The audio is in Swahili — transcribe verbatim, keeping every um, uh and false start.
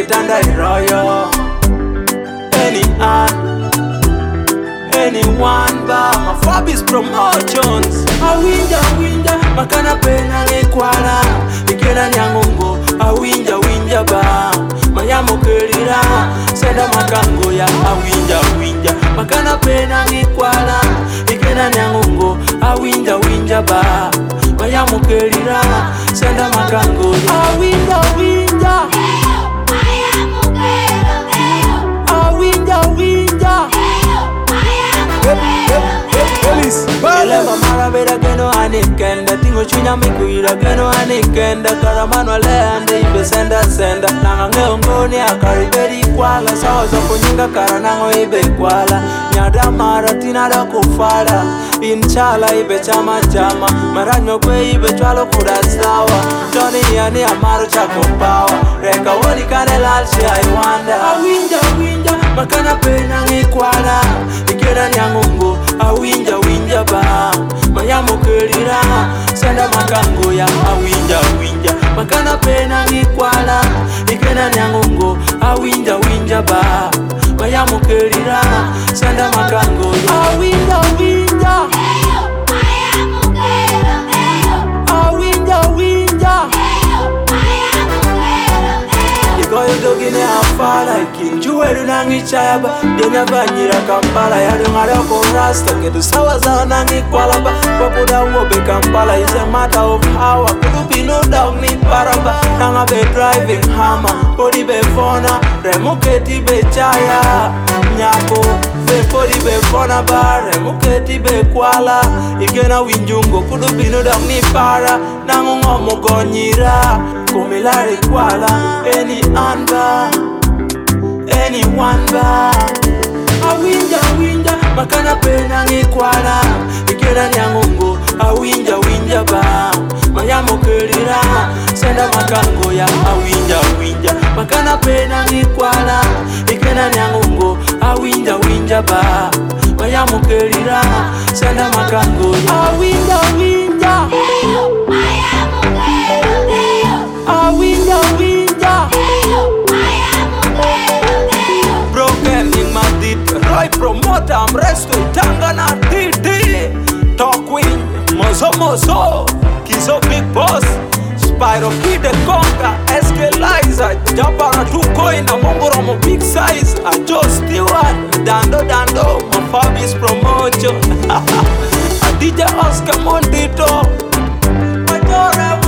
kitanda iroyo. Any an, anyone ba my Fabi's promotions. Awinja winja makana pena ngekwala ikena nyangongo. Awinja winja ba mayamo kelira senda makango ya. Awinja winja makana pena ngekwala ikena nyangongo. Awinja winja ba mayamo kelira senda makango ya. Awinja winja awinja winja ele mamara bera geno anikenda tingo chunya mikuira geno anikenda karamano aleande ibe senda senda nanga ngeongoni akariberi kwala sawa za kunyinga karanango ibe kwala nyada mara tinada kufala inchala ibe chama chama maranyo kwe ibe chwalo kudasawa Johnny yani amaro chako pawa reka woni kane lalshi I wonder. Awinja winja makana pena ngikwala ikera nyangungu. Awinja winja ba mayamo kelira senda makango ya. Awinja winja makana pena ngikwala ikera nyangungu. Awinja winja ba mayamo kelira senda makango ya. Awinja winja awinja winja ikoyo dogine afala ikinjuweru nangi chayaba denya banyira Kampala yadu ngaroko rasta kedu sawa za nangi kwalaba papuda wobe Kampala is a matter of how I could be no doubt ni paraba nanga be driving hammer body be fona remuketi be chaya nyako be body be fona bar remuketi be kwala ikena winjungo kudu be no doubt ni para nango ngomo gonyira kumilari kwala any anba anyone ba. Awinja winja makana pena ngikwala ikera nyangungu. Awinja winja ba mayamo kelira senda makango ya. Awinja winja makana pena ngikwala ikera nyangungu. Awinja winja ba mayamo kelira senda makango ya. Awinja winja awinja winja broken in my deep Roy promoter I'm resto itanga na T T Talk Queen Mozo Mozo Kizo Big Boss Spyro Kid the Conga S K Liza Japara two coin na Mongoro mo big size a Joe Stewart Dando Dando my Fabi's promotion a D J Oscar Mondito Majora